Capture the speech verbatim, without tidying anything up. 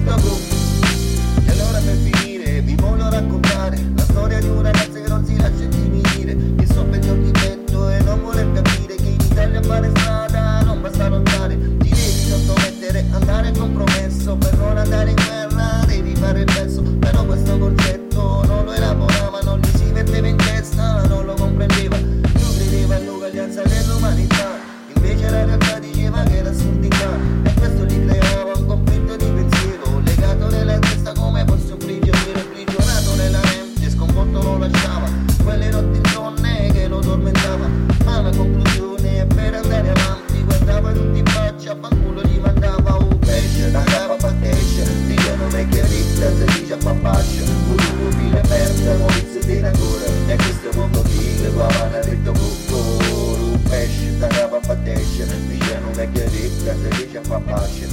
detto tu. E allora per finire vi voglio raccontare la storia di un ragazzo che non si lascia intimidire, che soffre di un difetto e non vuole capire che in Italia a fare strada non basta lottare. Ti devi sottomettere, andare compromesso, per non andare in guerra devi fare il pezzo. Però questo concetto non lo elaborava, non gli si metteva in testa, non lo comprendeva. Lui credeva all'uguaglianza dell'umanità, invece la realtà diceva che era assurdità. E questo gli creava un conflitto di pensiero, legato nella testa come fosse un prigioniero, imprigionato nella mente, sconvolto lo lasciava, quelle notti insonne che lo tormentava. Ma la conclusione è per andare avanti, guardava tutti in faccia, fanculo gli mandava un pesce, la capa battesce, dice non è che ricca, se dice a papascia, un tuo fine aperta, Maurizio tiene ancora, e questo mondo figlio, qua vanno a detto cucco, un pesce, la capa battesce, dice non è che ricca, se dice a papascia.